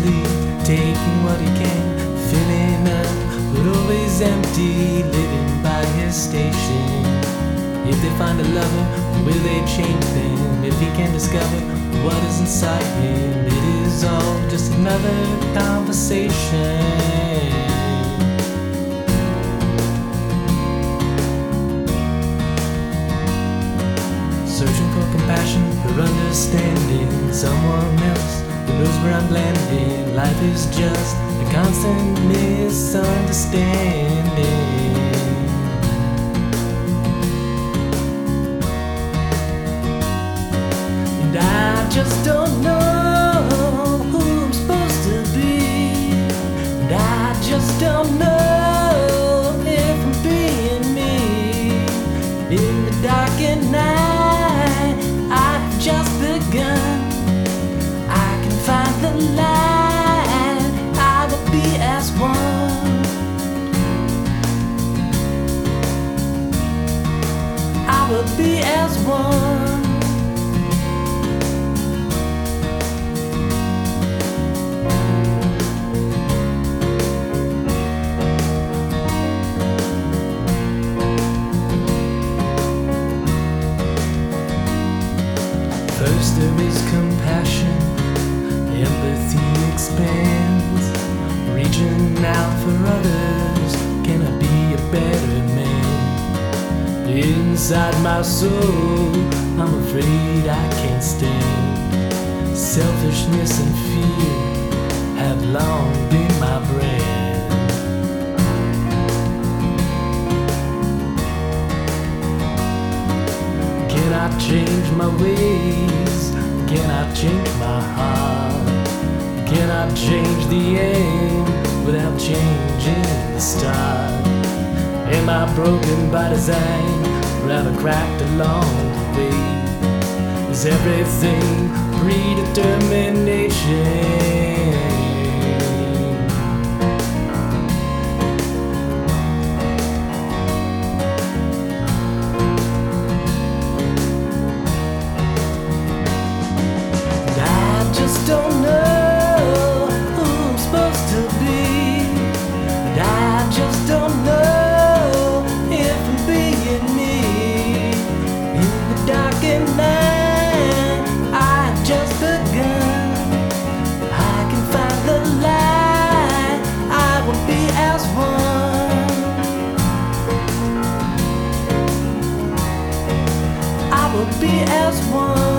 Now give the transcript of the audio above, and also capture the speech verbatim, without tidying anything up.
selfishly taking what he can, filling up but always empty, living by his station. If they find a lover, will they change them? If he can discover what is inside him, it is all just another conversation. Searching for compassion, for understanding someone else who knows where I'm landing. Life is just a constant misunderstanding. And I just don't know who I'm supposed to be. And I just don't know if I'm being me. In the dark at night, I've just begun. I can find the light. I will be as one. I will be as one. First there is compassion, empathy expands, reaching out for others. Can I be a better man? Inside my soul, I'm afraid I can't stand. Selfishness and fear have long been my brand. Can I change my ways? Can I change my heart? Can I change the end without changing the start? Am I broken by design, or have I cracked along the way? Is everything predetermination? Don't know who I'm supposed to be, and I just don't know if I'm being me. In the dark at night, I've just begun. I can find the light. I will be as one. I will be as one.